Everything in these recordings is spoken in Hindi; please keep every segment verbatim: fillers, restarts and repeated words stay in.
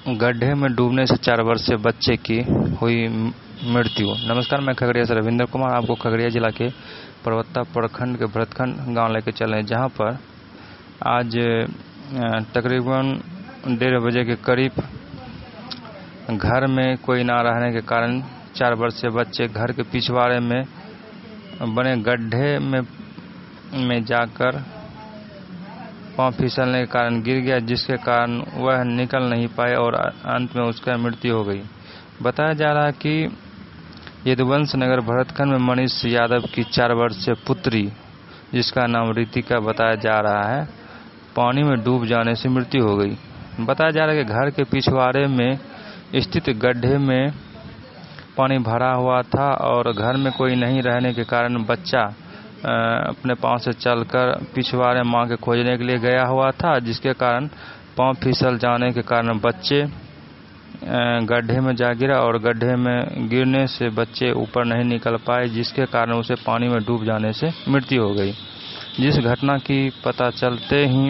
गड्ढे में डूबने से चार वर्षीय बच्चे की हुई मृत्यु। नमस्कार, मैं खगड़िया से रविंद्र कुमार आपको खगड़िया जिला के परबत्ता प्रखंड के भरतखंड गांव लेके चले हैं, जहां पर आज तकरीबन डेढ़ बजे के करीब घर में कोई ना रहने के कारण चार वर्षीय बच्चे घर के पिछवाड़े में बने गड्ढे में में जाकर पांव फिसलने के कारण गिर गया, जिसके कारण वह निकल नहीं पाए और अंत में उसका मृत्यु हो गई। बताया जा रहा है कि यदुवंश नगर भरतखंड में मनीष यादव की चार वर्षीय पुत्री, जिसका नाम रितिका बताया जा रहा है, पानी में डूब जाने से मृत्यु हो गई। बताया जा रहा है कि घर के पिछवाड़े में स्थित गड्ढे में पानी भरा हुआ था और घर में कोई नहीं रहने के कारण बच्चा अपने पांव से चलकर पिछवाड़े मां के खोजने के लिए गया हुआ था, जिसके कारण पांव फिसल जाने के कारण बच्चे गड्ढे में जा गिरा और गड्ढे में गिरने से बच्चे ऊपर नहीं निकल पाए, जिसके कारण उसे पानी में डूब जाने से मृत्यु हो गई। जिस घटना की पता चलते ही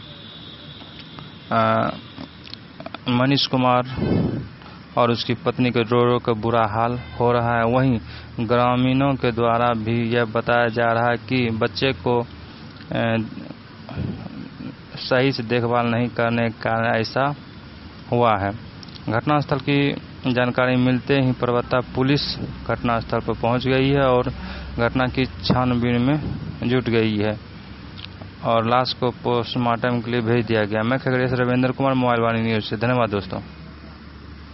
मनीष कुमार और उसकी पत्नी के रो रो कर बुरा हाल हो रहा है। वहीं ग्रामीणों के द्वारा भी यह बताया जा रहा है कि बच्चे को सही से देखभाल नहीं करने के कारण ऐसा हुआ है। घटनास्थल की जानकारी मिलते ही परबत्ता पुलिस घटनास्थल पर पहुंच गई है और घटना की छानबीन में जुट गई है और लाश को पोस्टमार्टम के लिए भेज दिया गया। मैं खगड़िया से रविंद्र कुमार, मोबाइल वाणी न्यूज से। धन्यवाद दोस्तों।